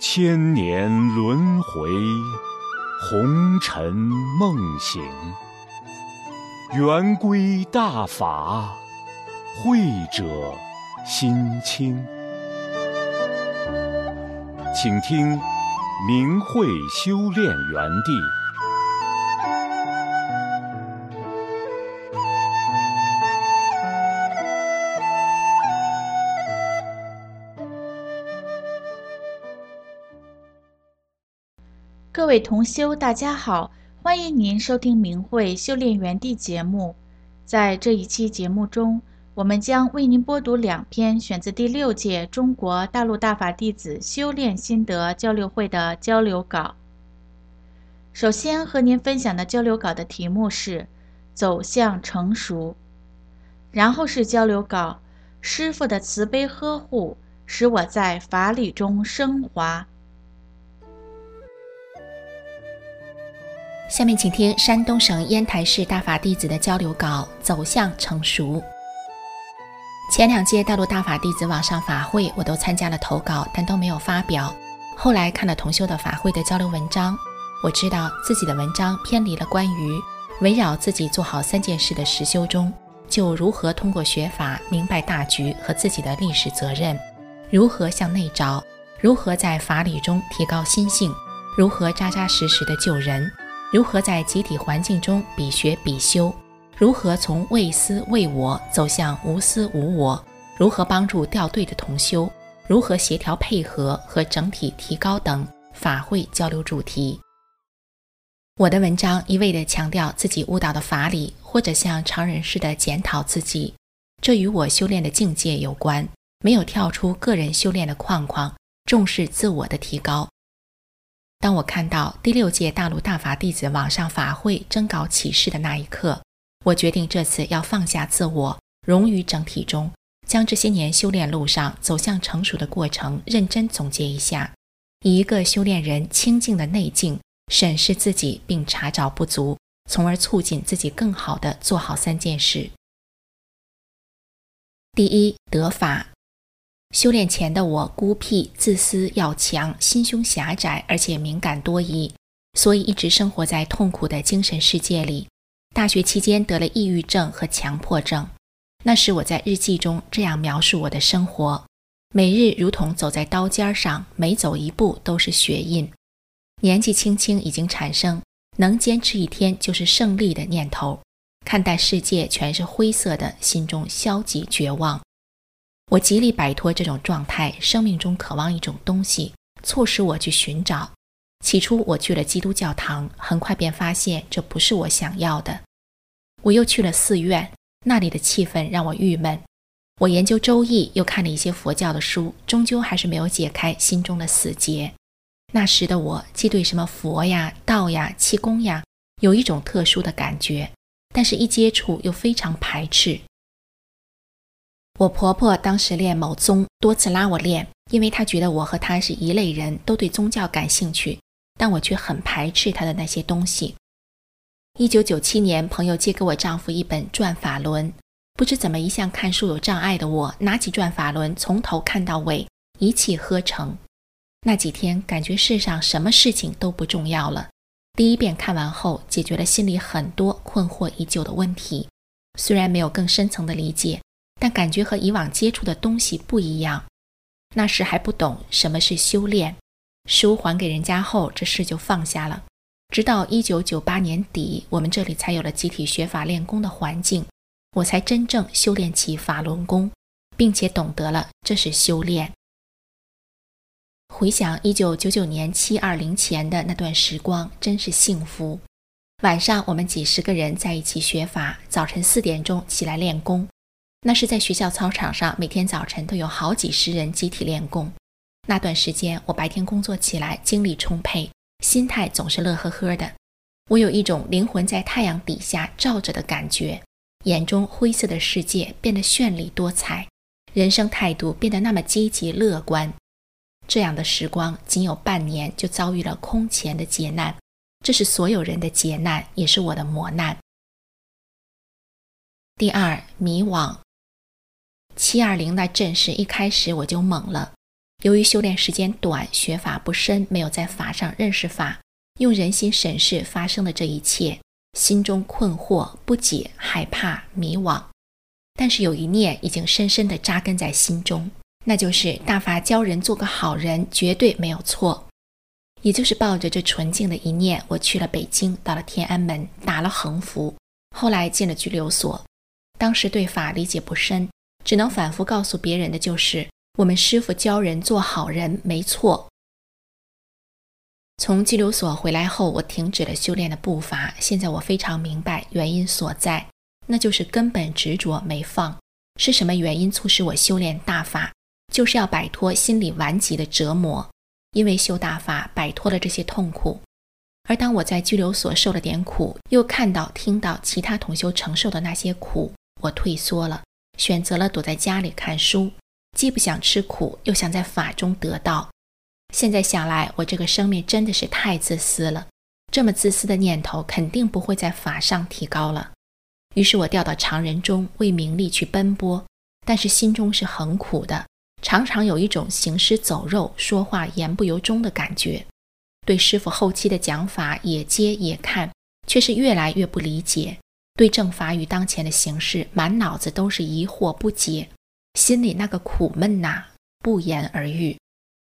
千年轮回，红尘梦醒。圆规大法，慧者心清。请听明慧修炼园地。 各位同修，大家好，欢迎您收听明慧修炼园地节目。在这一期节目中，我们将为您播读2篇选自第6届中国大陆大法弟子修炼心得交流会的交流稿。首先和您分享的交流稿的题目是走向成熟，然后是交流稿，师父的慈悲呵护使我在法理中升华。 下面请听山东省烟台市大法弟子的交流稿，走向成熟。前2届大陆大法弟子网上法会我都参加了投稿，但都没有发表。后来看了同修的法会的交流文章，我知道自己的文章偏离了关于围绕自己做好3件事的实修中，就如何通过学法明白大局和自己的历史责任，如何向内找，如何在法理中提高心性，如何扎扎实实的救人，如何在集体环境中比学比修，如何从为私为我走向无私无我，如何帮助掉队的同修，如何协调配合和整体提高等法会交流主题。我的文章一味地强调自己误导的法理，或者像常人似的检讨自己，这与我修炼的境界有关，没有跳出个人修炼的框框，重视自我的提高。当我看到第6届大陆大法弟子网上法会征稿启示的那一刻，我决定这次要放下自我，融于整体中，将这些年修炼路上走向成熟的过程认真总结一下，以一个修炼人清净的内境审视自己，并查找不足，从而促进自己更好地做好3件事。第一，得法。修炼前的我孤僻、自私、要强，心胸狭窄，而且敏感多疑，所以一直生活在痛苦的精神世界里。大学期间得了抑郁症和强迫症，那时我在日记中这样描述我的生活：每日如同走在刀尖上，每走一步都是血印。年纪轻轻已经产生能坚持1天就是胜利的念头，看待世界全是灰色的，心中消极绝望。我极力摆脱这种状态，生命中渴望一种东西，促使我去寻找。起初我去了基督教堂，很快便发现这不是我想要的。我又去了寺院，那里的气氛让我郁闷。我研究周易，又看了一些佛教的书，终究还是没有解开心中的死结。那时的我既对什么佛呀、道呀、气功呀有一种特殊的感觉，但是一接触又非常排斥。我婆婆当时练某宗，多次拉我练，因为她觉得我和她是一类人，都对宗教感兴趣，但我却很排斥她的那些东西。1997年，朋友借给我丈夫一本《转法轮》，不知怎么一向看书有障碍的我，拿起《转法轮》从头看到尾，一气呵成。那几天感觉世上什么事情都不重要了。第1遍看完后，解决了心里很多困惑已久的问题，虽然没有更深层的理解，但感觉和以往接触的东西不一样。那时还不懂什么是修炼，书还给人家后，这事就放下了。直到1998年底，我们这里才有了集体学法练功的环境，我才真正修炼起法轮功，并且懂得了这是修炼。回想1999年720前的那段时光，真是幸福。晚上我们几十个人在一起学法，早晨4点钟起来练功。那是在学校操场上，每天早晨都有好几十人集体练功。那段时间我白天工作起来精力充沛，心态总是乐呵呵的。我有一种灵魂在太阳底下照着的感觉，眼中灰色的世界变得绚丽多彩，人生态度变得那么积极乐观。这样的时光仅有半年就遭遇了空前的劫难，这是所有人的劫难，也是我的磨难。第2，迷惘。720那阵势一开始我就懵了， 由于修炼时间短，学法不深，没有在法上认识法，用人心审视发生的这一切，心中困惑、不解、害怕、迷惘。但是有一念已经深深地扎根在心中，那就是大法教人做个好人绝对没有错。也就是抱着这纯净的一念，我去了北京，到了天安门，打了横幅，后来进了拘留所。当时对法理解不深，只能反复告诉别人的就是我们师父教人做好人没错。从拘留所回来后，我停止了修炼的步伐。现在我非常明白原因所在，那就是根本执着没放。是什么原因促使我修炼大法？就是要摆脱心理顽疾的折磨。因为修大法摆脱了这些痛苦，而当我在拘留所受了点苦，又看到听到其他同修承受的那些苦，我退缩了，选择了躲在家里看书，既不想吃苦，又想在法中得到。现在想来，我这个生命真的是太自私了，这么自私的念头肯定不会在法上提高了。于是我掉到常人中，为名利去奔波，但是心中是很苦的，常常有一种行尸走肉、说话言不由衷的感觉。对师父后期的讲法也接也看，却是越来越不理解。对正法与当前的形势，满脑子都是疑惑不解，心里那个苦闷呐，不言而喻。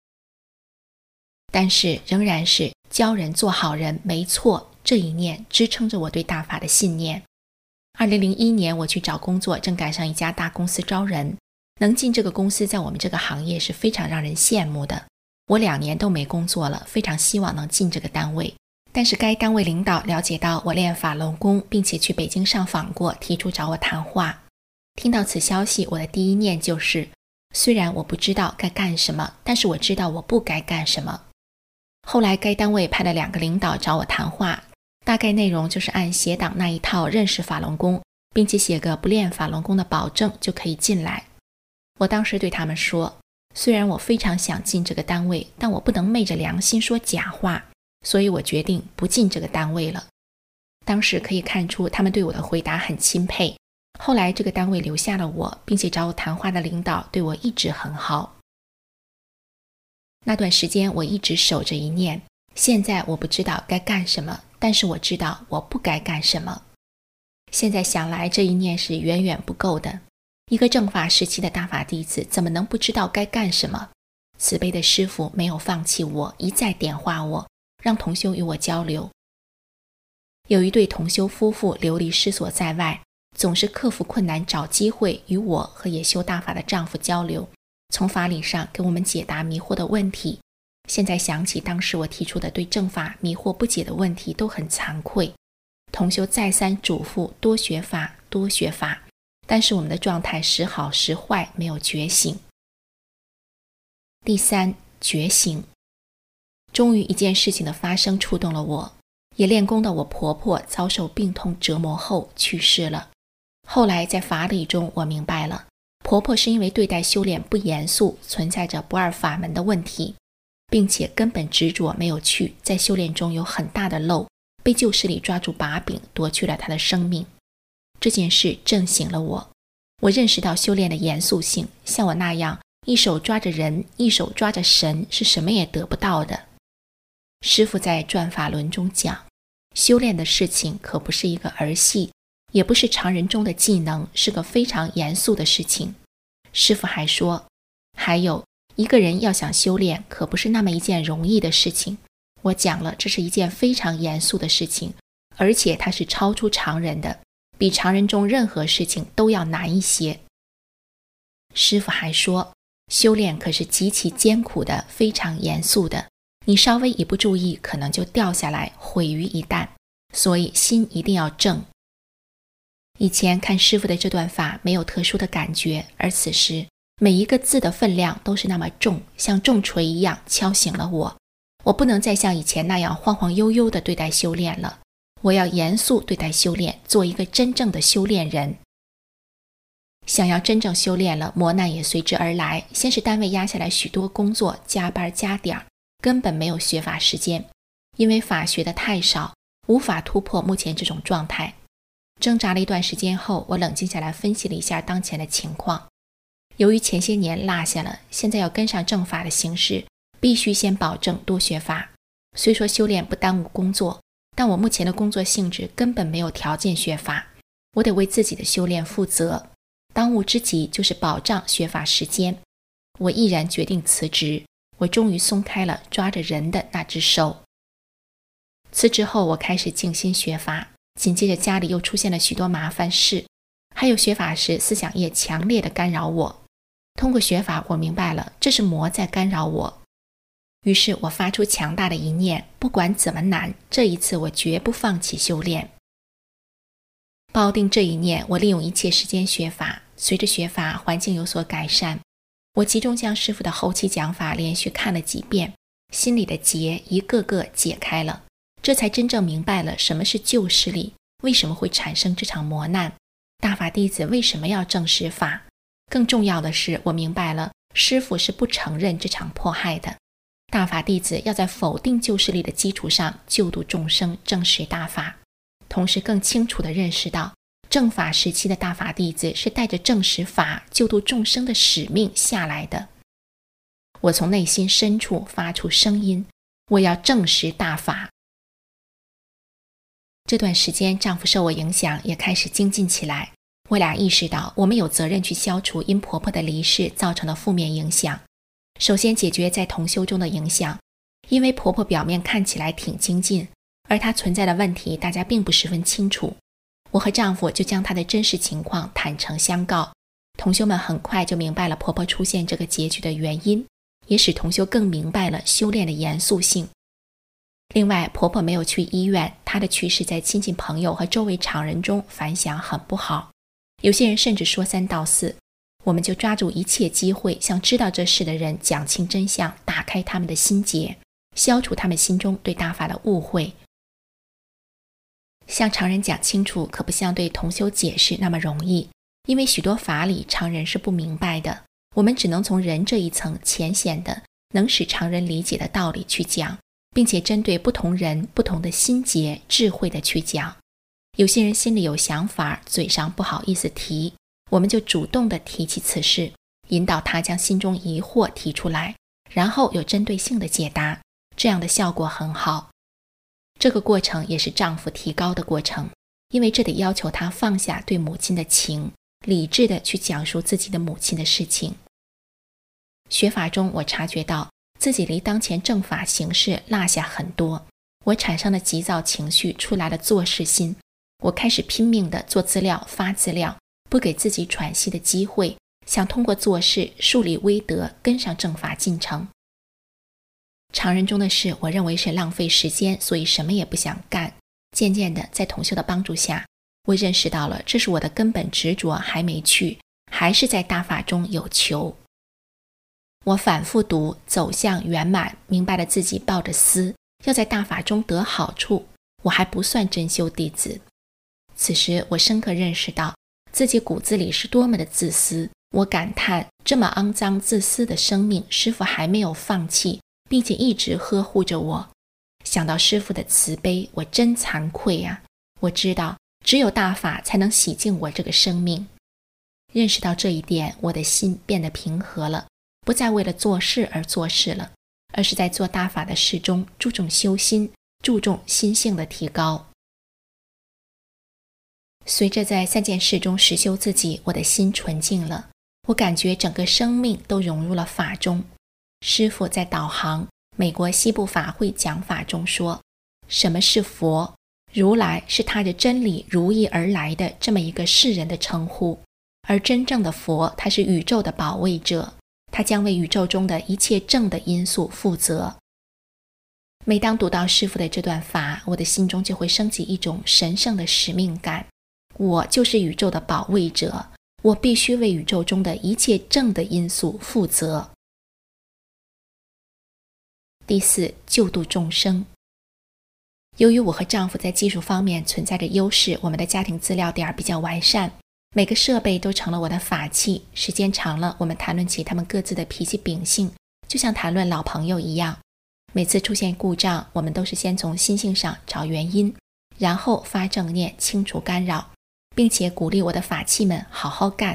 但是仍然是教人做好人没错，这一念支撑着我对大法的信念。2001年我去找工作，正赶上一家大公司招人，能进这个公司在我们这个行业是非常让人羡慕的。我2年都没工作了，非常希望能进这个单位。但是该单位领导了解到我练法轮功，并且去北京上访过，提出找我谈话。听到此消息，我的第一念就是，虽然我不知道该干什么，但是我知道我不该干什么。后来该单位派了2个领导找我谈话，大概内容就是按协党那一套认识法轮功，并且写个不练法轮功的保证就可以进来。我当时对他们说，虽然我非常想进这个单位，但我不能昧着良心说假话，所以我决定不进这个单位了。当时可以看出他们对我的回答很钦佩。后来这个单位留下了我，并且找我谈话的领导对我一直很好。那段时间我一直守着一念，现在我不知道该干什么，但是我知道我不该干什么。现在想来，这一念是远远不够的。一个正法时期的大法弟子怎么能不知道该干什么？慈悲的师父没有放弃我，一再点化我，让同修与我交流。有一对同修夫妇流离失所在外，总是克服困难找机会与我和也修大法的丈夫交流，从法理上给我们解答迷惑的问题。现在想起当时我提出的对正法迷惑不解的问题，都很惭愧。同修再三嘱咐多学法，多学法，但是我们的状态时好时坏，没有觉醒。第3，觉醒。终于一件事情的发生触动了我，也练功的我婆婆遭受病痛折磨后去世了。后来在法理中我明白了，婆婆是因为对待修炼不严肃，存在着不二法门的问题，并且根本执着没有去，在修炼中有很大的漏，被旧势力抓住把柄，夺去了她的生命。这件事震醒了我，我认识到修炼的严肃性，像我那样一手抓着人，一手抓着神，是什么也得不到的。师父在转法轮中讲，修炼的事情可不是一个儿戏，也不是常人中的技能，是个非常严肃的事情。师父还说，还有一个人要想修炼，可不是那么一件容易的事情。我讲了，这是一件非常严肃的事情，而且它是超出常人的，比常人中任何事情都要难一些。师父还说，修炼可是极其艰苦的，非常严肃的，你稍微一不注意，可能就掉下来，毁于一旦，所以心一定要正。以前看师父的这段法没有特殊的感觉，而此时每一个字的分量都是那么重，像重锤一样敲醒了我。我不能再像以前那样晃晃悠悠地对待修炼了，我要严肃对待修炼，做一个真正的修炼人。想要真正修炼了，磨难也随之而来。先是单位压下来许多工作，加班加点，根本没有学法时间，因为法学的太少，无法突破目前这种状态。挣扎了一段时间后，我冷静下来分析了一下当前的情况。 由于前些年落下了，现在要跟上正法的形势，必须先保证多学法。虽说修炼不耽误工作，但我目前的工作性质根本没有条件学法，我得为自己的修炼负责。当务之急就是保障学法时间。我毅然决定辞职，我终于松开了抓着人的那只手。辞职后，我开始静心学法，紧接着家里又出现了许多麻烦事，还有学法时思想业强烈的干扰我。通过学法，我明白了这是魔在干扰我。于是我发出强大的一念，不管怎么难，这一次我绝不放弃修炼。抱定这一念，我利用一切时间学法。随着学法环境有所改善，我集中将师父的后期讲法连续看了几遍，心里的结一个个解开了，这才真正明白了什么是旧势力，为什么会产生这场磨难，大法弟子为什么要证实法。更重要的是，我明白了师父是不承认这场迫害的，大法弟子要在否定旧势力的基础上救度众生，证实大法。同时更清楚地认识到，正法时期的大法弟子是带着证实法、救度众生的使命下来的。我从内心深处发出声音，我要证实大法。这段时间，丈夫受我影响，也开始精进起来。我俩意识到，我们有责任去消除因婆婆的离世造成的负面影响。首先解决在同修中的影响，因为婆婆表面看起来挺精进，而她存在的问题大家并不十分清楚。我和丈夫就将她的真实情况坦诚相告，同修们很快就明白了婆婆出现这个结局的原因，也使同修更明白了修炼的严肃性。另外，婆婆没有去医院，她的去世在亲戚朋友和周围常人中反响很不好，有些人甚至说三道四。我们就抓住一切机会，向知道这事的人讲清真相，打开他们的心结，消除他们心中对大法的误会。向常人讲清楚，可不像对同修解释那么容易，因为许多法理常人是不明白的，我们只能从人这一层浅显的能使常人理解的道理去讲，并且针对不同人不同的心结智慧的去讲。有些人心里有想法，嘴上不好意思提，我们就主动地提起此事，引导他将心中疑惑提出来，然后有针对性的解答，这样的效果很好。这个过程也是丈夫提高的过程，因为这得要求他放下对母亲的情，理智地去讲述自己的母亲的事情。学法中，我察觉到自己离当前正法形势落下很多，我产生了急躁情绪，出来了做事心。我开始拼命地做资料、发资料，不给自己喘息的机会，想通过做事树立威德，跟上正法进程。常人中的事，我认为是浪费时间，所以什么也不想干。渐渐的，在同修的帮助下，我认识到了这是我的根本执着还没去，还是在大法中有求。我反复读走向圆满，明白了自己抱着私，要在大法中得好处，我还不算真修弟子。此时我深刻认识到自己骨子里是多么的自私，我感叹这么肮脏自私的生命，师父还没有放弃，并且一直呵护着我。想到师父的慈悲，我真惭愧啊！我知道只有大法才能洗净我这个生命。认识到这一点，我的心变得平和了，不再为了做事而做事了，而是在做大法的事中注重修心，注重心性的提高。随着在3件事中实修自己，我的心纯净了，我感觉整个生命都融入了法中。师父在导航美国西部法会讲法中说，什么是佛？如来是踏着真理如意而来的这么一个世人的称呼，而真正的佛，他是宇宙的保卫者，他将为宇宙中的一切正的因素负责。每当读到师父的这段法，我的心中就会升起一种神圣的使命感，我就是宇宙的保卫者，我必须为宇宙中的一切正的因素负责。第4，救度众生。由于我和丈夫在技术方面存在着优势，我们的家庭资料点比较完善，每个设备都成了我的法器。时间长了，我们谈论起他们各自的脾气秉性，就像谈论老朋友一样。每次出现故障，我们都是先从心性上找原因，然后发正念清除干扰，并且鼓励我的法器们好好干，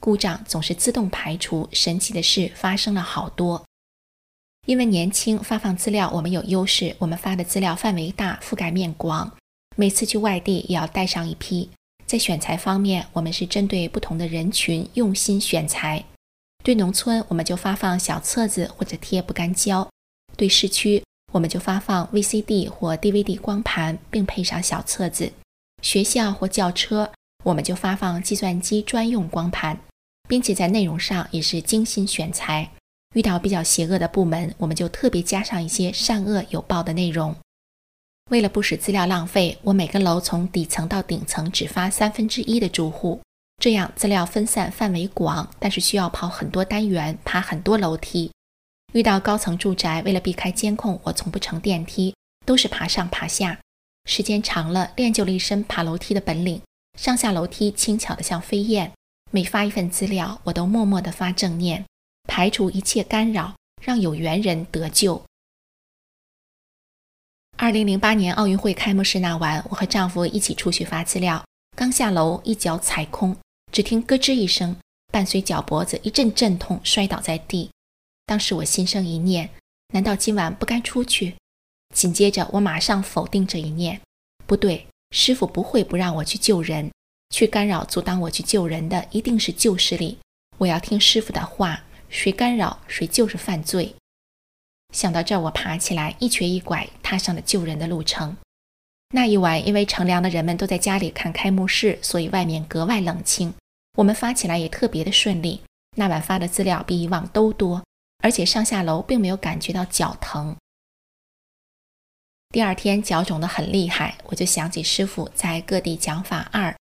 故障总是自动排除，神奇的事发生了好多。因为年轻，发放资料我们有优势，我们发的资料范围大，覆盖面广，每次去外地也要带上一批。在选材方面，我们是针对不同的人群用心选材。对农村，我们就发放小册子或者贴不干胶；对市区，我们就发放 VCD 或 DVD 光盘，并配上小册子；学校或轿车，我们就发放计算机专用光盘，并且在内容上也是精心选材。遇到比较邪恶的部门，我们就特别加上一些善恶有报的内容。为了不使资料浪费，我每个楼从底层到顶层只发1/3的住户，这样资料分散范围广，但是需要跑很多单元，爬很多楼梯。遇到高层住宅，为了避开监控，我从不乘电梯，都是爬上爬下。时间长了，练就了一身爬楼梯的本领，上下楼梯轻巧的像飞燕。每发一份资料，我都默默地发正念，排除一切干扰，让有缘人得救。2008年奥运会开幕式那晚，我和丈夫一起出去发资料，刚下楼一脚踩空，只听咯吱一声，伴随脚脖子一阵阵痛，摔倒在地。当时我心生一念，难道今晚不该出去？紧接着我马上否定这一念，不对，师父不会不让我去救人，去干扰阻挡我去救人的一定是旧势力，我要听师父的话，谁干扰谁就是犯罪。想到这儿，我爬起来，一瘸一拐踏上了救人的路程。那一晚，因为乘凉的人们都在家里看开幕式，所以外面格外冷清，我们发起来也特别的顺利。那晚发的资料比以往都多，而且上下楼并没有感觉到脚疼。第二天脚肿得很厉害，我就想起师父在各地讲法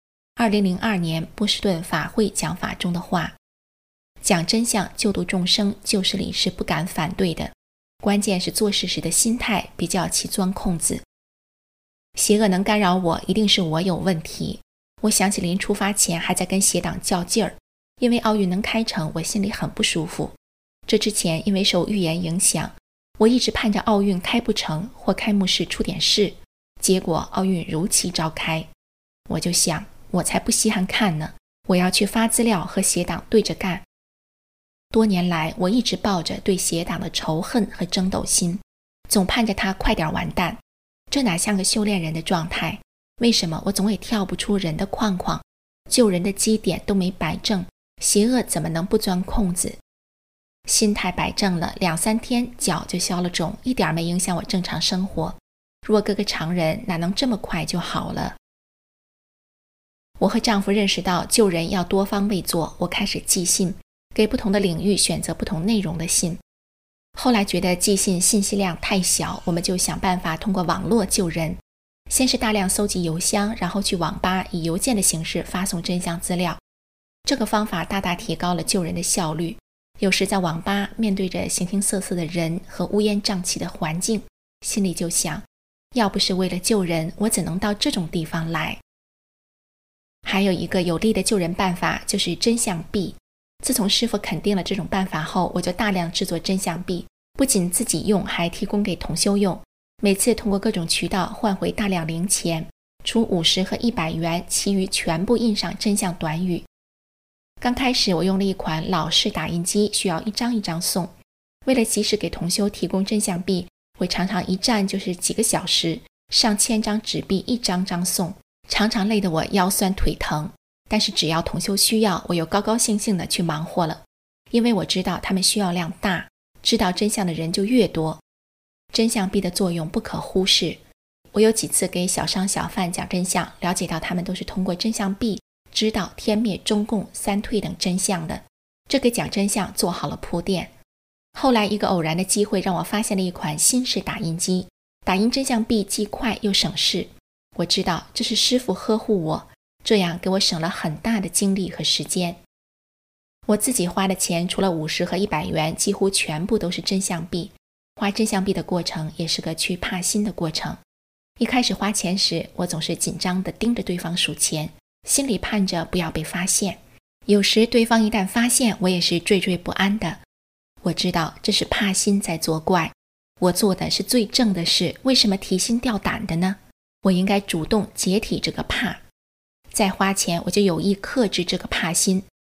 2002年波士顿法会讲法中的话，讲真相救度众生，旧势力是不敢反对的，关键是做事时的心态比较起钻空子。邪恶能干扰我，一定是我有问题。我想起临出发前还在跟邪党较劲儿，因为奥运能开成，我心里很不舒服。这之前因为受预言影响，我一直盼着奥运开不成或开幕式出点事，结果奥运如期召开。我就想，我才不稀罕看呢，我要去发资料和邪党对着干。多年来，我一直抱着对邪党的仇恨和争斗心，总盼着他快点完蛋。这哪像个修炼人的状态？为什么我总也跳不出人的框框？救人的基点都没摆正，邪恶怎么能不钻空子？心态摆正了，2-3天脚就消了肿，一点没影响我正常生活。若搁个常人，哪能这么快就好了？我和丈夫认识到救人要多方位做，我开始寄信，给不同的领域选择不同内容的信。后来觉得寄信信息量太小，我们就想办法通过网络救人。先是大量搜集邮箱，然后去网吧以邮件的形式发送真相资料。这个方法大大提高了救人的效率。有时在网吧面对着形形色色的人和乌烟瘴气的环境，心里就想，要不是为了救人，我怎能到这种地方来？还有一个有力的救人办法，就是真相币。自从师父肯定了这种办法后，我就大量制作真相币，不仅自己用，还提供给同修用。每次通过各种渠道换回大量零钱，除50和100元，其余全部印上真相短语。刚开始我用了一款老式打印机，需要一张一张送。为了及时给同修提供真相币，我常常一站就是几个小时，上千张纸币一张张送，常常累得我腰酸腿疼。但是只要同修需要，我又高高兴兴地去忙活了，因为我知道他们需要量大，知道真相的人就越多。真相币的作用不可忽视。我有几次给小商小贩讲真相，了解到他们都是通过真相币知道天灭中共3退等真相的，这给讲真相做好了铺垫。后来一个偶然的机会让我发现了一款新式打印机，打印真相币既快又省事。我知道这是师父呵护我，这样给我省了很大的精力和时间。我自己花的钱除了50和100元，几乎全部都是真相币。花真相币的过程也是个去怕心的过程。一开始花钱时，我总是紧张地盯着对方数钱，心里盼着不要被发现。有时对方一旦发现，我也是惴惴不安的。我知道这是怕心在作怪，我做的是最正的事，为什么提心吊胆的呢？我应该主动解体这个怕。再花钱，我就有意克制这个怕心，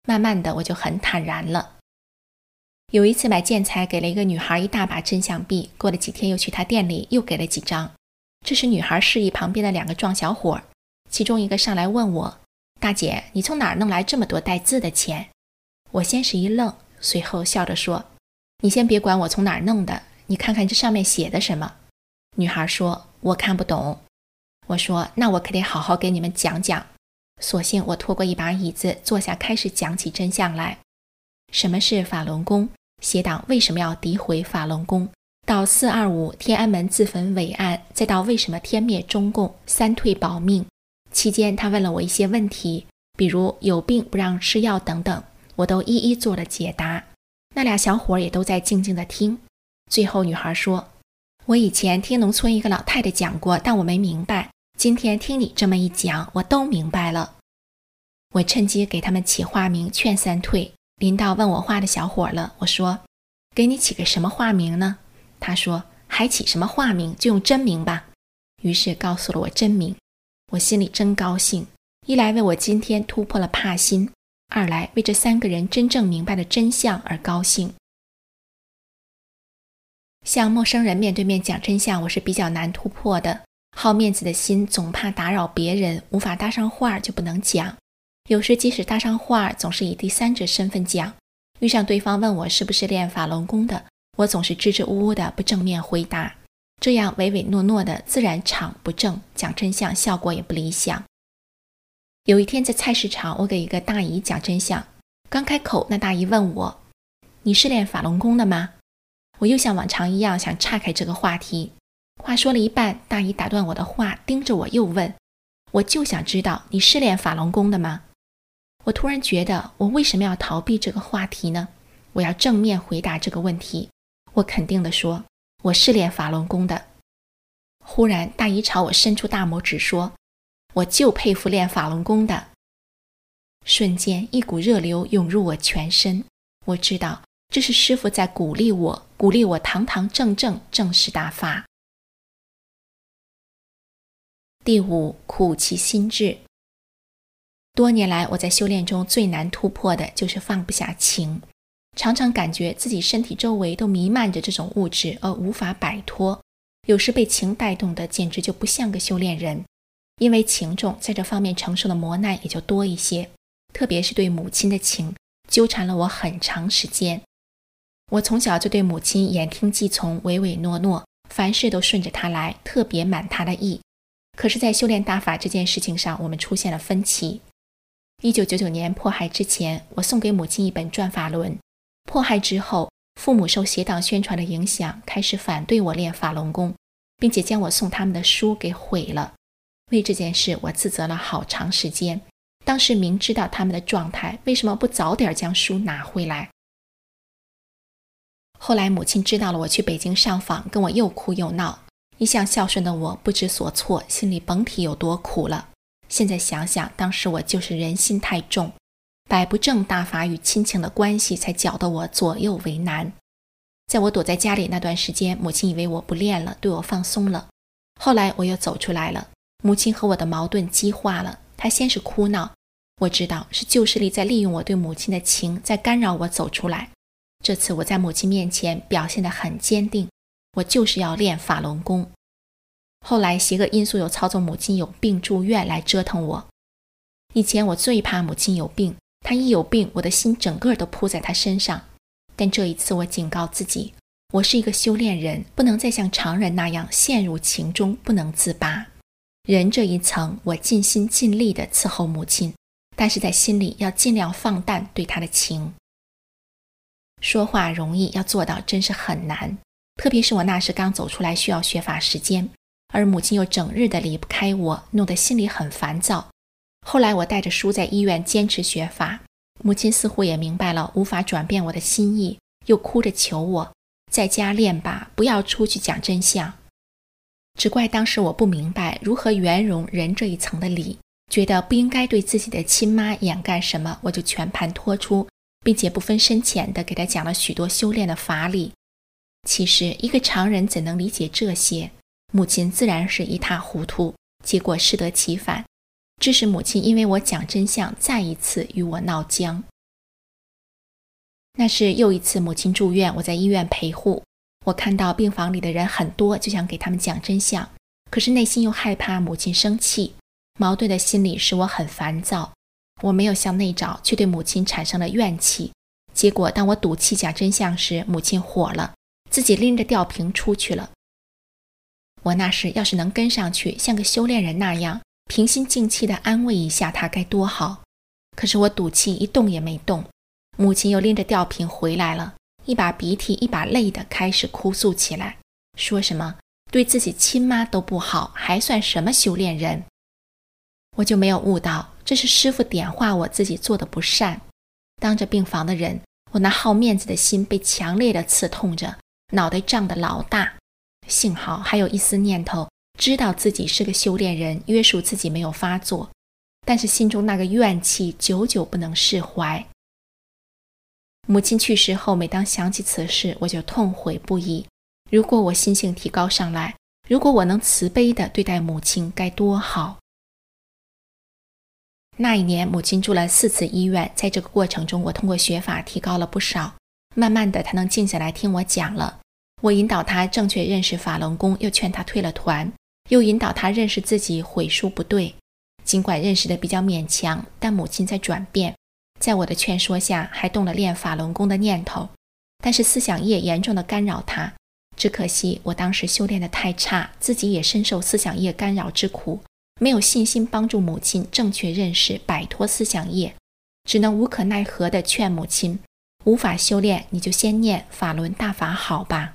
慢慢的我就很坦然了。有一次买建材给了一个女孩一大把真相币，过了几天又去她店里又给了几张。这时女孩示意旁边的2个壮小伙，其中一个上来问我，大姐，你从哪儿弄来这么多带字的钱？我先是一愣，随后笑着说，你先别管我从哪儿弄的，你看看这上面写的什么。女孩说，我看不懂。我说，那我可得好好给你们讲讲。索性我拖过一把椅子坐下，开始讲起真相来。什么是法轮功？邪党为什么要诋毁法轮功？到425天安门自焚伟案，再到为什么天灭中共，3退保命。期间他问了我一些问题，比如有病不让吃药等等，我都一一做了解答。那俩小伙也都在静静地听。最后女孩说，我以前听农村一个老太太讲过，但我没明白，今天听你这么一讲，我都明白了。我趁机给他们起化名，劝3退。临到问我话的小伙了，我说，给你起个什么化名呢？他说，还起什么化名，就用真名吧。于是告诉了我真名。我心里真高兴，一来为我今天突破了怕心，二来为这3个人真正明白了真相而高兴。向陌生人面对面讲真相，我是比较难突破的。好面子的心总怕打扰别人，无法搭上话就不能讲。有时即使搭上话，总是以第三者身份讲。遇上对方问我是不是练法轮功的，我总是支支吾吾的不正面回答，这样唯唯诺诺的，自然场不正，讲真相效果也不理想。有一天在菜市场，我给一个大姨讲真相，刚开口，那大姨问我，你是练法轮功的吗？我又像往常一样想岔开这个话题，话说了一半，大姨打断我的话，盯着我又问，我就想知道你是练法轮功的吗？我突然觉得我为什么要逃避这个话题呢？我要正面回答这个问题。我肯定地说，我是练法轮功的。忽然大姨朝我伸出大拇指说，我就佩服练法轮功的。瞬间一股热流涌入我全身，我知道这是师父在鼓励我堂堂正正正式大法。第5，苦其心志。多年来我在修炼中最难突破的就是放不下情，常常感觉自己身体周围都弥漫着这种物质而无法摆脱，有时被情带动的简直就不像个修炼人。因为情重，在这方面承受的磨难也就多一些，特别是对母亲的情，纠缠了我很长时间。我从小就对母亲言听计从，唯唯诺诺，凡事都顺着她来，特别满她的意。可是在修炼大法这件事情上，我们出现了分歧。1999年迫害之前，我送给母亲一本转法轮。迫害之后，父母受邪党宣传的影响，开始反对我练法轮功，并且将我送他们的书给毁了。为这件事我自责了好长时间，当时明知道他们的状态，为什么不早点将书拿回来？后来母亲知道了我去北京上访，跟我又哭又闹，一向孝顺的我不知所措，心里甭提有多苦了。现在想想，当时我就是人心太重，摆不正大法与亲情的关系，才搅得我左右为难。在我躲在家里那段时间，母亲以为我不练了，对我放松了。后来我又走出来了，母亲和我的矛盾激化了，她先是哭闹，我知道是旧势力在利用我对母亲的情，在干扰我走出来。这次我在母亲面前表现得很坚定，我就是要练法轮功。后来邪恶因素又操纵母亲有病住院来折腾我。以前我最怕母亲有病，她一有病，我的心整个都扑在她身上。但这一次我警告自己，我是一个修炼人，不能再像常人那样陷入情中不能自拔。人这一层，我尽心尽力地伺候母亲，但是在心里要尽量放淡对她的情。说话容易，要做到真是很难，特别是我那时刚走出来，需要学法时间，而母亲又整日的离不开我，弄得心里很烦躁。后来我带着书在医院坚持学法，母亲似乎也明白了无法转变我的心意，又哭着求我在家练吧，不要出去讲真相。只怪当时我不明白如何圆融人这一层的理，觉得不应该对自己的亲妈掩盖什么，我就全盘托出，并且不分深浅地给她讲了许多修炼的法理。其实一个常人怎能理解这些？母亲自然是一塌糊涂，结果适得其反，致使母亲因为我讲真相再一次与我闹僵。 那是又一次母亲住院，我在医院陪护。我看到病房里的人很多，就想给他们讲真相，可是内心又害怕母亲生气，矛盾的心理使我很烦躁。我没有向内找，却对母亲产生了怨气。结果当我赌气讲真相时，母亲火了，自己拎着吊瓶出去了。我那时要是能跟上去，像个修炼人那样平心静气地安慰一下她该多好。可是我赌气一动也没动，母亲又拎着吊瓶回来了，一把鼻涕一把泪的开始哭诉起来，说什么对自己亲妈都不好，还算什么修炼人。我就没有悟到，这是师父点化我自己做的不善。当着病房的人，我那好面子的心被强烈的刺痛着，脑袋胀得老大。幸好还有一丝念头，知道自己是个修炼人，约束自己没有发作，但是心中那个怨气久久不能释怀。母亲去世后，每当想起此事，我就痛悔不已。如果我心性提高上来，如果我能慈悲地对待母亲，该多好。那一年母亲住了4次医院，在这个过程中，我通过学法提高了不少。慢慢的，她能静下来听我讲了。我引导她正确认识法轮功，又劝她退了团，又引导她认识自己悔书不对。尽管认识的比较勉强，但母亲在转变，在我的劝说下，还动了练法轮功的念头。但是思想业严重的干扰她，只可惜我当时修炼得太差，自己也深受思想业干扰之苦，没有信心帮助母亲正确认识，摆脱思想业，只能无可奈何地劝母亲，无法修炼你就先念法轮大法好吧。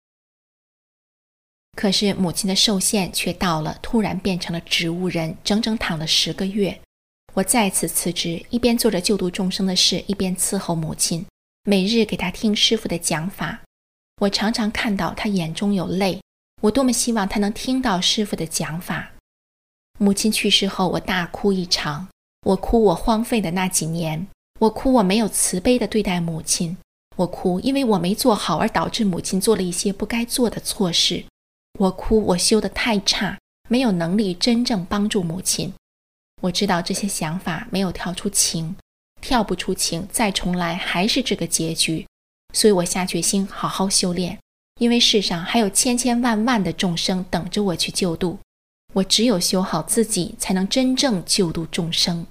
可是母亲的寿限却到了，突然变成了植物人，整整躺了10个月。我再次辞职，一边做着救度众生的事，一边伺候母亲，每日给她听师父的讲法。我常常看到她眼中有泪，我多么希望她能听到师父的讲法。母亲去世后，我大哭一场。我哭我荒废的那几年，我哭我没有慈悲地对待母亲，我哭因为我没做好而导致母亲做了一些不该做的错事，我哭我修得太差，没有能力真正帮助母亲。我知道这些想法没有跳出情，跳不出情，再重来还是这个结局。所以我下决心好好修炼，因为世上还有千千万万的众生等着我去救度。我只有修好自己，才能真正救度众生。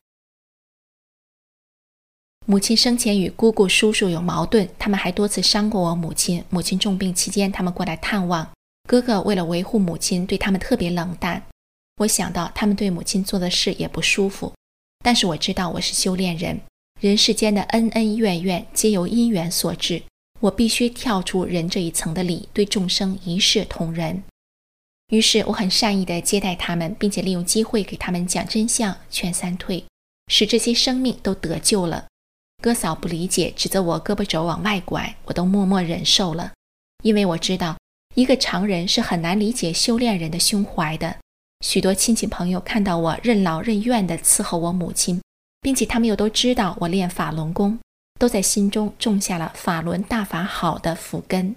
母亲生前与姑姑叔叔有矛盾，他们还多次伤过我母亲。母亲重病期间，他们过来探望，哥哥为了维护母亲，对他们特别冷淡。我想到他们对母亲做的事也不舒服，但是我知道我是修炼人，人世间的恩恩怨怨皆由因缘所致，我必须跳出人这一层的理，对众生一视同仁。于是我很善意地接待他们，并且利用机会给他们讲真相，劝三退，使这些生命都得救了。哥嫂不理解，指责我胳膊肘往外拐，我都默默忍受了，因为我知道一个常人是很难理解修炼人的胸怀的。许多亲戚朋友看到我任劳任怨地伺候我母亲，并且他们又都知道我练法轮功，都在心中种下了法轮大法好的福根。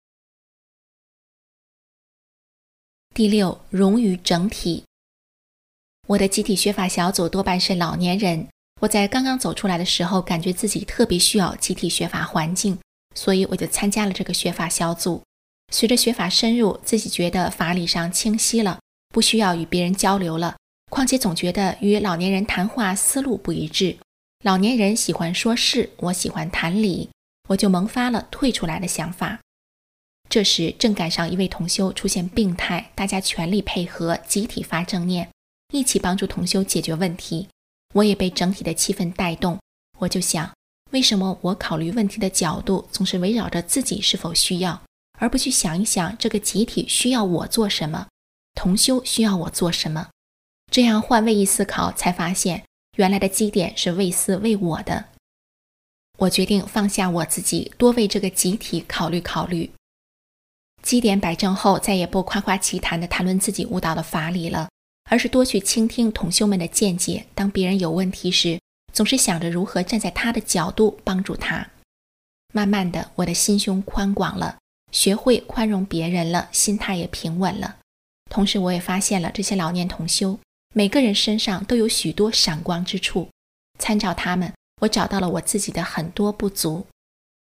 第6，融于整体。我的集体学法小组多半是老年人，我在刚刚走出来的时候，感觉自己特别需要集体学法环境，所以我就参加了这个学法小组。随着学法深入，自己觉得法理上清晰了，不需要与别人交流了，况且总觉得与老年人谈话思路不一致。老年人喜欢说事，我喜欢谈理，我就萌发了退出来的想法。这时正赶上一位同修出现病态，大家全力配合，集体发正念，一起帮助同修解决问题。我也被整体的气氛带动，我就想，为什么我考虑问题的角度总是围绕着自己是否需要，而不去想一想这个集体需要我做什么，同修需要我做什么。这样换位一思考，才发现原来的基点是为私为我的。我决定放下我自己，多为这个集体考虑考虑。基点摆正后，再也不夸夸其谈地谈论自己悟道的法理了，而是多去倾听同修们的见解。当别人有问题时，总是想着如何站在他的角度帮助他。慢慢的，我的心胸宽广了，学会宽容别人了，心态也平稳了。同时我也发现了这些老年同修，每个人身上都有许多闪光之处，参照他们，我找到了我自己的很多不足。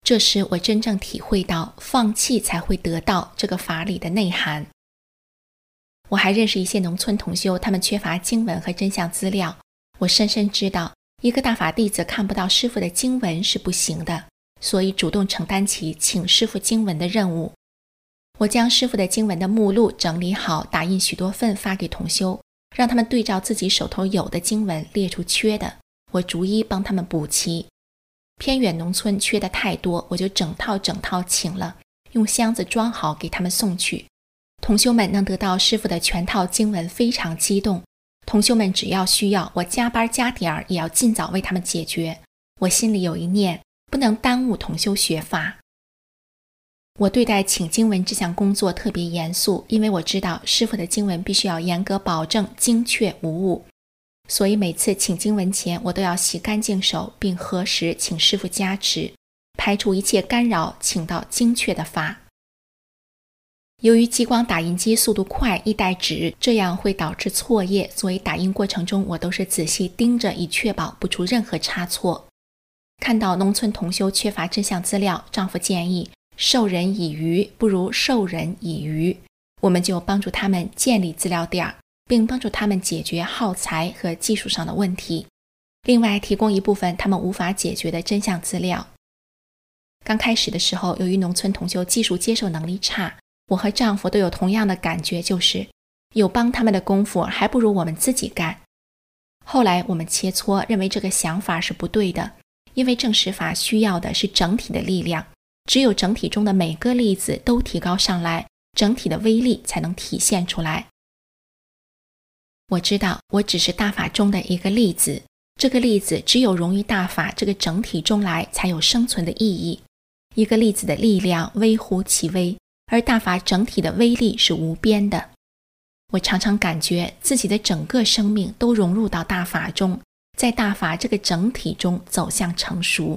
这时我真正体会到放弃才会得到这个法理的内涵。我还认识一些农村同修，他们缺乏经文和真相资料。我深深知道，一个大法弟子看不到师父的经文是不行的，所以主动承担起请师父经文的任务。我将师父的经文的目录整理好，打印许多份发给同修，让他们对照自己手头有的经文列出缺的，我逐一帮他们补齐。偏远农村缺的太多，我就整套请了，用箱子装好给他们送去。同修们能得到师父的全套经文非常激动，同修们只要需要，我加班加点也要尽早为他们解决。我心里有一念，不能耽误同修学法。我对待请经文这项工作特别严肃，因为我知道师父的经文必须要严格保证精确无误，所以每次请经文前我都要洗干净手，并核实请师父加持，排除一切干扰，请到精确的法。由于激光打印机速度快，易带纸，这样会导致错页，所以打印过程中我都是仔细盯着，以确保不出任何差错。看到农村同修缺乏真相资料，丈夫建议授人以鱼不如授人以渔，我们就帮助他们建立资料点，并帮助他们解决耗材和技术上的问题，另外提供一部分他们无法解决的真相资料。刚开始的时候，由于农村同修技术接受能力差，我和丈夫都有同样的感觉，就是有帮他们的功夫还不如我们自己干。后来我们切磋，认为这个想法是不对的，因为正实法需要的是整体的力量，只有整体中的每个粒子都提高上来，整体的威力才能体现出来。我知道我只是大法中的一个粒子，这个粒子只有融于大法这个整体中来，才有生存的意义。一个粒子的力量微乎其微，而大法整体的威力是无边的。我常常感觉自己的整个生命都融入到大法中，在大法这个整体中走向成熟。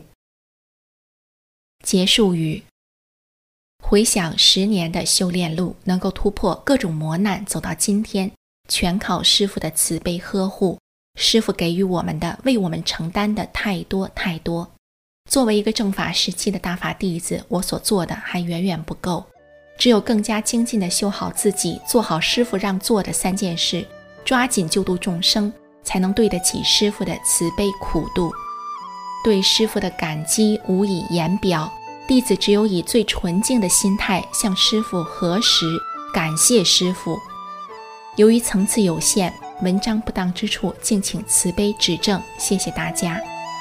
结束语：回想10年的修炼路，能够突破各种磨难走到今天，全靠师父的慈悲呵护，师父给予我们的，为我们承担的太多太多。作为一个正法时期的大法弟子，我所做的还远远不够，只有更加精进地修好自己，做好师父让做的3件事，抓紧救度众生，才能对得起师父的慈悲苦度。对师父的感激无以言表，弟子只有以最纯净的心态向师父核实感谢师父。由于层次有限，文章不当之处敬请慈悲指正，谢谢大家。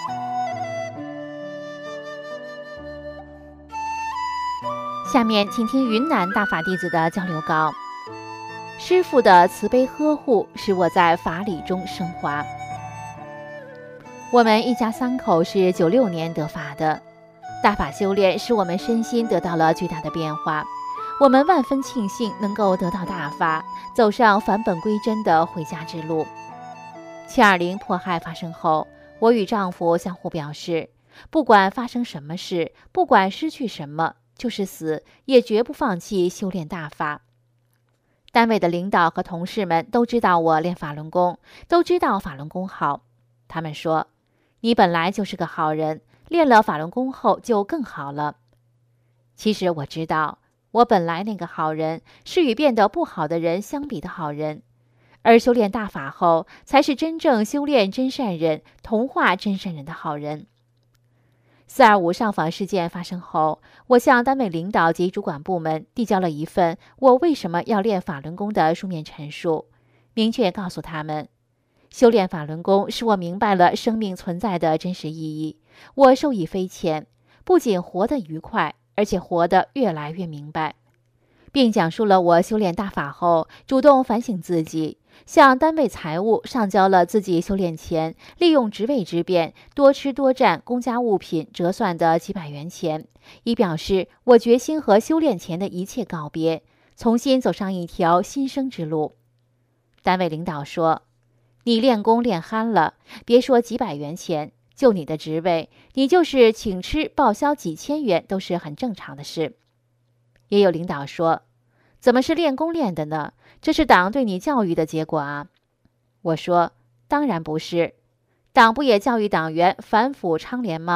下面请听云南大法弟子的交流稿。师父的慈悲呵护使我在法理中升华。我们一家3口是96年得法的，大法修炼使我们身心得到了巨大的变化，我们万分庆幸能够得到大法，走上返本归真的回家之路。720迫害发生后，我与丈夫相互表示，不管发生什么事，不管失去什么，就是死也绝不放弃修炼大法。单位的领导和同事们都知道我练法轮功，都知道法轮功好。他们说，你本来就是个好人，练了法轮功后就更好了。其实我知道，我本来那个好人是与变得不好的人相比的好人，而修炼大法后，才是真正修炼真善人、同化真善人的好人。425上访事件发生后，我向单位领导及主管部门递交了一份我为什么要练法轮功的书面陈述，明确告诉他们，修炼法轮功使我明白了生命存在的真实意义，我受益匪浅，不仅活得愉快，而且活得越来越明白，并讲述了我修炼大法后主动反省自己，向单位财务上交了自己修炼前利用职位之便多吃多占公家物品折算的几百元钱，以表示我决心和修炼前的一切告别，重新走上一条新生之路。单位领导说，你练功练憨了，别说几百元钱，就你的职位，你就是请吃报销几千元都是很正常的事。也有领导说，怎么是练功练的呢？这是党对你教育的结果啊。我说，当然不是，党不也教育党员反腐倡廉吗？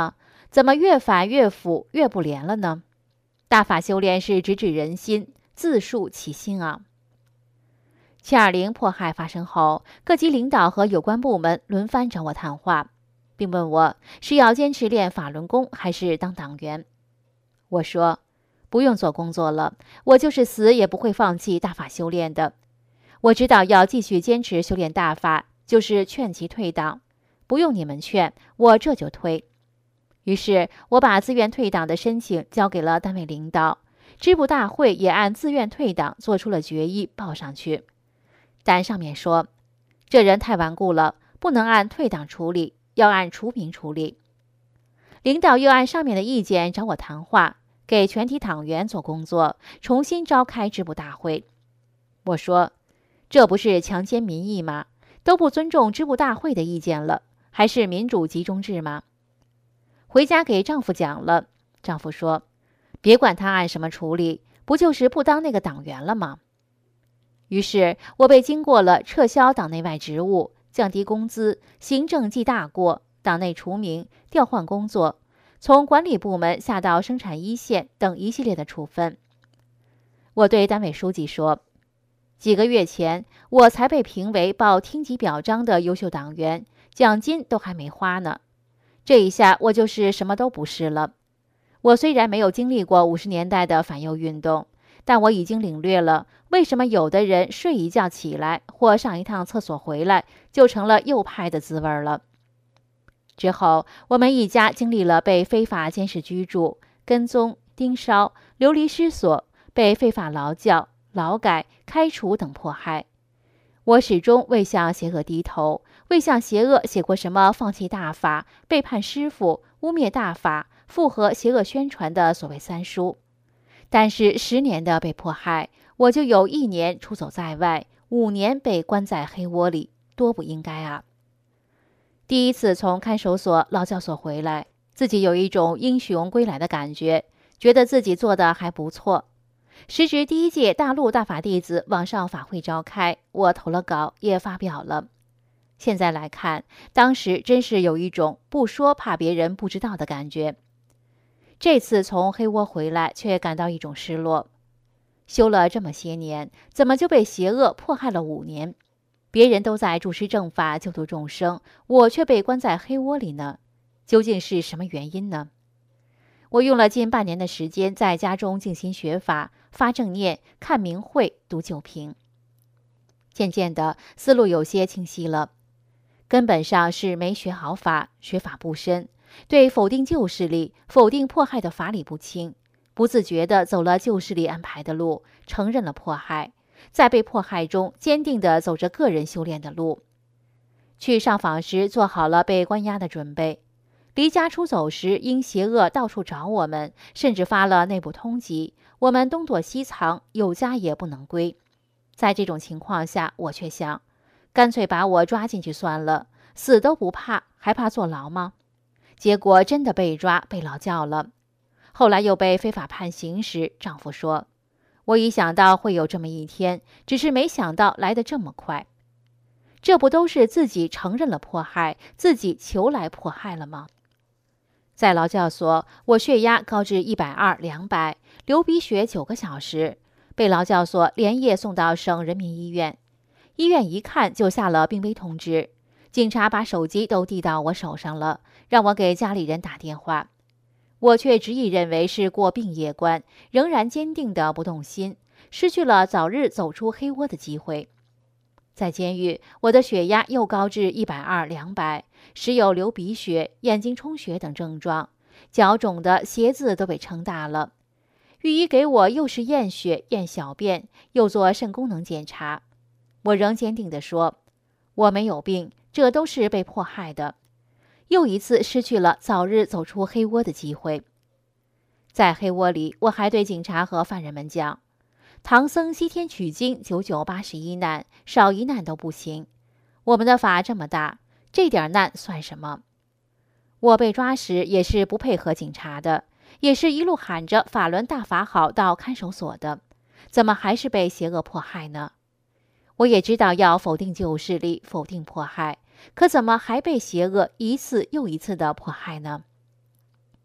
怎么越反越腐越不廉了呢？大法修炼是直指人心，自述其心啊。720迫害发生后，各级领导和有关部门轮番找我谈话，并问我是要坚持练法轮功还是当党员。我说不用做工作了，我就是死也不会放弃大法修炼的。我知道要继续坚持修炼大法，就是劝其退党，不用你们劝，我这就退。于是我把自愿退党的申请交给了单位领导，支部大会也按自愿退党做出了决议报上去。但上面说这人太顽固了，不能按退党处理，要按除名处理。领导又按上面的意见找我谈话，给全体党员做工作，重新召开支部大会。我说这不是强奸民意吗？都不尊重支部大会的意见了，还是民主集中制吗？回家给丈夫讲了，丈夫说别管他按什么处理，不就是不当那个党员了吗？于是我被经过了撤销党内外职务、降低工资、行政记大过、党内除名、调换工作，从管理部门下到生产一线等一系列的处分。我对单委书记说，几个月前我才被评为报厅级表彰的优秀党员，奖金都还没花呢。这一下我就是什么都不是了。我虽然没有经历过50年代的反右运动，但我已经领略了为什么有的人睡一觉起来或上一趟厕所回来就成了右派的滋味了。之后我们一家经历了被非法监视居住、跟踪、盯梢、流离失所、被非法劳教、劳改、开除等迫害。我始终未向邪恶低头，未向邪恶写过什么放弃大法、背叛师父、污蔑大法、附和邪恶宣传的所谓三书。但是10年的被迫害，我就有1年出走在外，5年被关在黑窝里，多不应该啊！第一次从看守所、劳教所回来，自己有一种英雄归来的感觉，觉得自己做的还不错。时值第1届大陆大法弟子网上法会召开，我投了稿也发表了。现在来看，当时真是有一种不说怕别人不知道的感觉。这次从黑窝回来，却感到一种失落。修了这么些年，怎么就被邪恶迫害了5年？别人都在注释正法、救度众生，我却被关在黑窝里呢？究竟是什么原因呢？我用了近半年的时间，在家中静心学法、发正念、看明慧、读旧评。渐渐的，思路有些清晰了。根本上是没学好法，学法不深，对否定旧势力、否定迫害的法理不清，不自觉地走了旧势力安排的路，承认了迫害，在被迫害中坚定地走着个人修炼的路。去上访时做好了被关押的准备，离家出走时因邪恶到处找我们，甚至发了内部通缉，我们东躲西藏，有家也不能归。在这种情况下，我却想，干脆把我抓进去算了，死都不怕，还怕坐牢吗？结果真的被抓，被劳教了。后来又被非法判刑时，丈夫说，我一想到会有这么一天，只是没想到来得这么快。这不都是自己承认了迫害，自己求来迫害了吗？在劳教所，我血压高至120、200，流鼻血9个小时，被劳教所连夜送到省人民医院。医院一看就下了病危通知，警察把手机都递到我手上了，让我给家里人打电话。我却执意认为是过病夜关，仍然坚定的不动心，失去了早日走出黑窝的机会。在监狱，我的血压又高至120、200，时有流鼻血、眼睛充血等症状，脚肿的鞋子都被撑大了。御医给我又是验血、验小便，又做肾功能检查。我仍坚定地说，我没有病，这都是被迫害的。又一次失去了早日走出黑窝的机会。在黑窝里，我还对警察和犯人们讲，唐僧西天取经9981难，少一难都不行。我们的法这么大，这点难算什么？我被抓时也是不配合警察的，也是一路喊着法轮大法好到看守所的，怎么还是被邪恶迫害呢？我也知道要否定旧势力，否定迫害，可怎么还被邪恶一次又一次的迫害呢？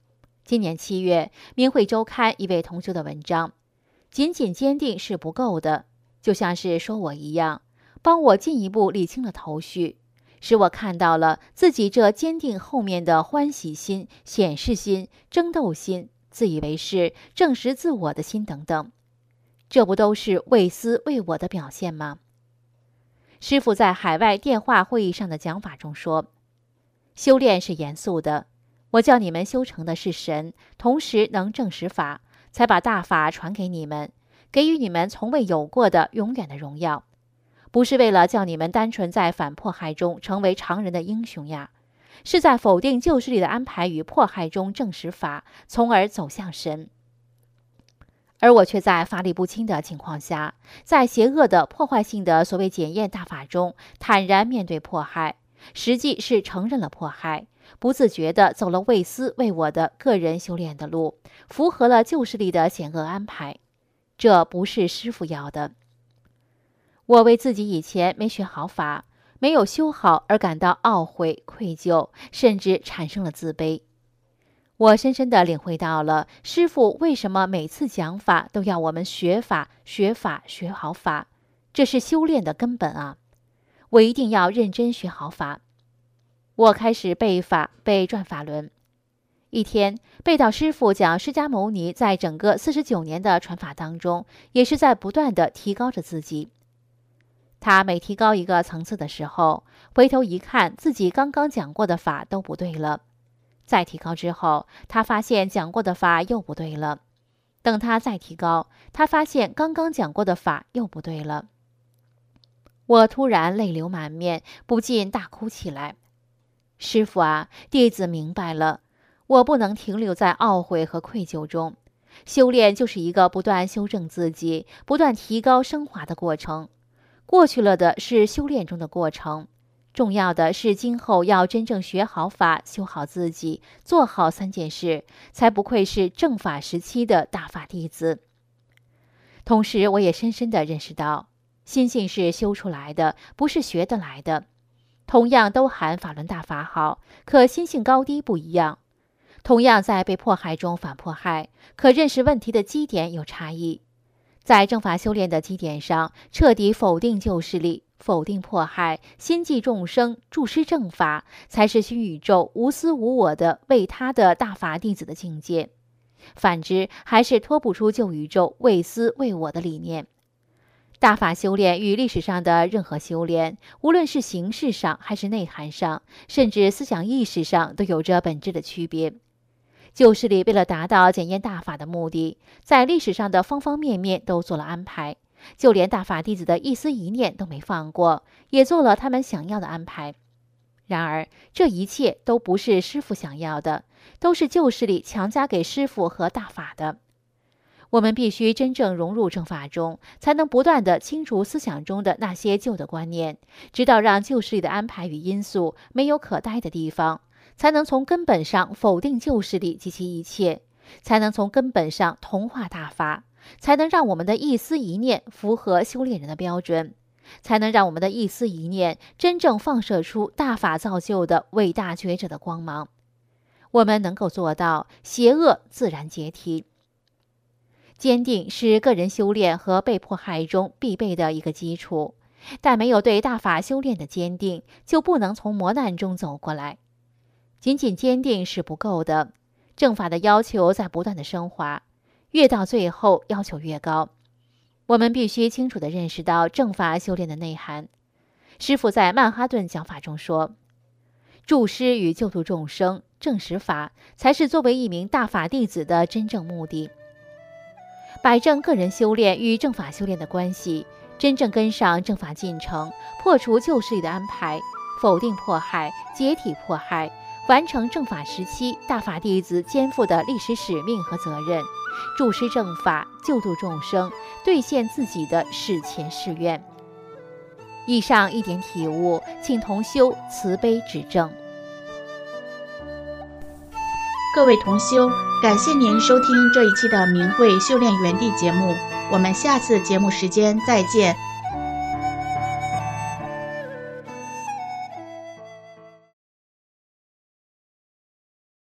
今年7月，明慧周刊一位同修的文章，仅仅坚定是不够的，就像是说我一样，帮我进一步理清了头绪，使我看到了自己这坚定后面的欢喜心、显示心、争斗心、自以为是、证实自我的心等等，这不都是为私为我的表现吗？师父在海外电话会议上的讲法中说，修炼是严肃的，我叫你们修成的是神，同时能证实法，才把大法传给你们，给予你们从未有过的永远的荣耀，不是为了叫你们单纯在反迫害中成为常人的英雄呀，是在否定旧势力的安排与迫害中证实法，从而走向神。而我却在法理不清的情况下，在邪恶的破坏性的所谓检验大法中坦然面对迫害，实际是承认了迫害，不自觉地走了为私为我的个人修炼的路，符合了旧势力的险恶安排，这不是师父要的。我为自己以前没学好法，没有修好而感到懊悔、愧疚，甚至产生了自卑。我深深地领会到了师父为什么每次讲法都要我们学法、学法、学好法，这是修炼的根本啊！我一定要认真学好法。我开始背法，背转法轮。一天背到师父讲释迦牟尼在整个49年的传法当中，也是在不断地提高着自己。他每提高一个层次的时候，回头一看，自己刚刚讲过的法都不对了。再提高之后，他发现讲过的法又不对了。等他再提高，他发现刚刚讲过的法又不对了。我突然泪流满面，不禁大哭起来。师父啊，弟子明白了，我不能停留在懊悔和愧疚中。修炼就是一个不断修正自己、不断提高升华的过程。过去了的是修炼中的过程，重要的是今后要真正学好法，修好自己，做好3件事，才不愧是正法时期的大法弟子。同时我也深深地认识到，心性是修出来的，不是学得来的。同样都喊法轮大法好，可心性高低不一样。同样在被迫害中反迫害，可认识问题的基点有差异。在正法修炼的基点上，彻底否定旧势力，否定迫害，心系众生，注师正法，才是虚宇宙无私无我的为他的大法弟子的境界。反之，还是脱不出旧宇宙为私为我的理念。大法修炼与历史上的任何修炼，无论是形式上还是内涵上，甚至思想意识上，都有着本质的区别。旧势力为了达到检验大法的目的，在历史上的方方面面都做了安排，就连大法弟子的一丝一念都没放过，也做了他们想要的安排。然而，这一切都不是师父想要的，都是旧势力强加给师父和大法的。我们必须真正融入正法中，才能不断地清除思想中的那些旧的观念，直到让旧势力的安排与因素没有可待的地方，才能从根本上否定旧势力及其一切，才能从根本上同化大法，才能让我们的一丝一念符合修炼人的标准，才能让我们的一丝一念真正放射出大法造就的伟大觉者的光芒。我们能够做到，邪恶自然解体。坚定是个人修炼和被迫害中必备的一个基础，但没有对大法修炼的坚定，就不能从磨难中走过来。仅仅坚定是不够的，正法的要求在不断的升华，越到最后要求越高。我们必须清楚地认识到正法修炼的内涵。师父在曼哈顿讲法中说，助师与救度众生，证实法，才是作为一名大法弟子的真正目的。摆正个人修炼与正法修炼的关系，真正跟上正法进程，破除旧势力的安排，否定迫害，解体迫害，完成正法时期大法弟子肩负的历史使命和责任，助师正法，救度众生，兑现自己的史前誓愿。以上一点体悟，请同修慈悲指正。 各位同修，感谢您收听这一期的明慧修炼园地节目，我们下次节目时间再见。